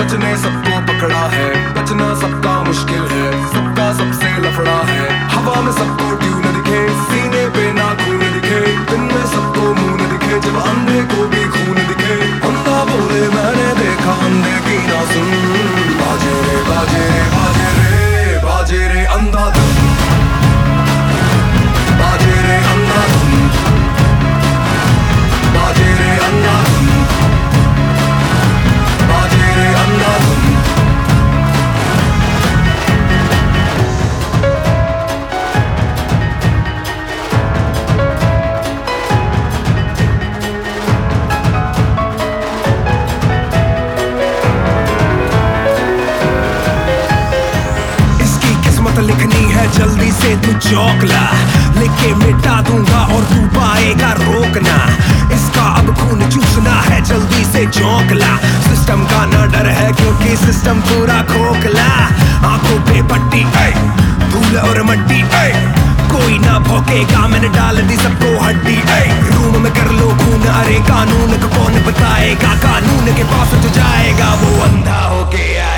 सच ने सबको पकड़ा है, बचना सबका मुश्किल है, सबका सबसे लफड़ा है। हवा में सबको ट्यून दिखे, सीने पे ना खून दिखे, दिन में सबको मुंह न दिखे, जब अंधे को भी खून दिखे। अंधा बोले मैंने देखा, अंधे की ना सुन। बाजे रे बाजे रे बाजे रे बाजे रे अंधाधुन, बाजे रे अंधाधुन, बाजे रे अंधाधुन, बाजे रे अंधाधुन। लिखनी है जल्दी से तू चौकला, लिखे मिटा दूंगा और तू पाएगा रोकना। इसका अब खून चूसना है, जल्दी से चौकला। सिस्टम का ना डर है क्योंकि सिस्टम पूरा खोखला। आंखों पे पट्टी धूल और मट्टी, कोई ना भौंकेगा, मैंने डाल दी सबको हड्डी। रूम में कर लो खून, अरे कानून को कौन बताएगा? कानून के पास जो जाएगा वो अंधा हो गया।